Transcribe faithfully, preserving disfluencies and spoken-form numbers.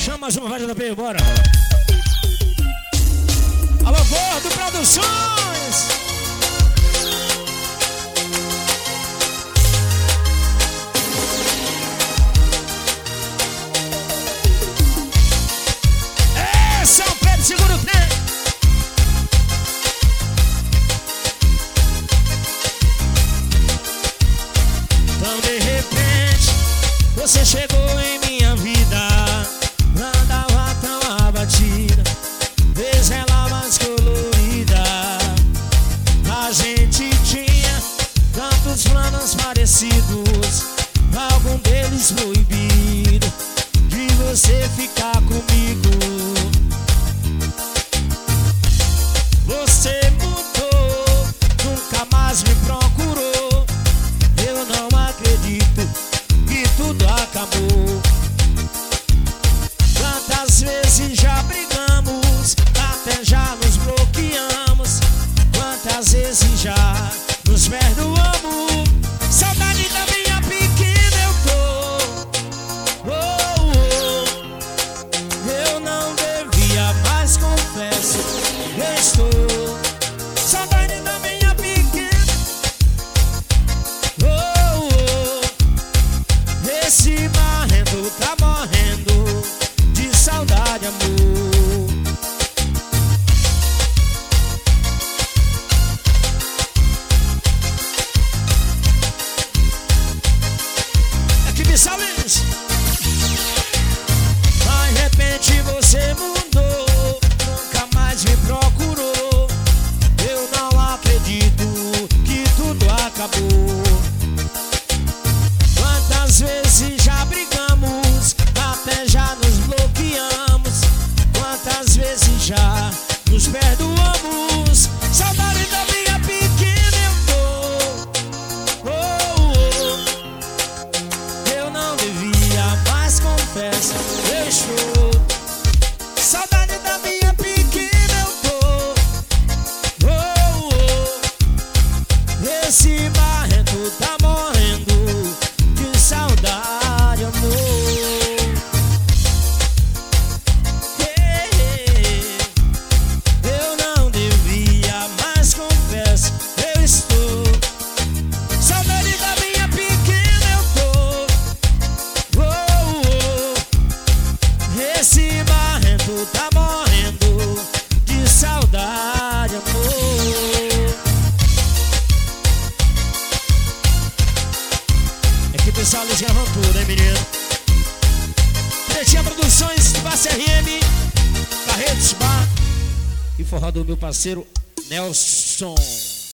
Chama mais uma vaga da P, bora. Alô, Gordo Produções. É, São Pedro, segura o tempo. Então de repente você chegou em minha vida. Andava tão abatida, fez ela mais colorida. A gente tinha tantos planos parecidos, algum deles proibido de você ficar comigo. Você mudou, nunca mais me procurou. Eu não acredito que tudo acabou. Quantas vezes já brigamos, até já nos bloqueamos. Quantas vezes já nos perdoamos. Saudade da minha pequena eu tô. Oh, oh. Eu não devia, mas confesso, eu estou. Saudade da minha pequena. Oh, oh. Esse marrento tá morrendo de saudade, amor. Aqui me salve. De repente você mudou, nunca mais me procurou. Eu não acredito que tudo acabou. Quantas vezes já brigamos, até já nos bloqueamos. Quantas vezes já nos perdoamos. Saudade da minha pequena eu tô. Oh, oh. Eu não devia, mas confesso, eu estou. Saudade da minha pequena eu tô. Oh, oh. Esse marrento tá morrendo de saudade, amor. Eu não devia, mas confesso, eu estou. Saudade da minha pequena eu tô. Oh, oh. Esse marrento tá morrendo de saudade, amor. É que o pessoal eles gravam tudo, hein, menino? Pretinha Produções, Passe R M, Carretos Bar e forró do meu parceiro Nelson.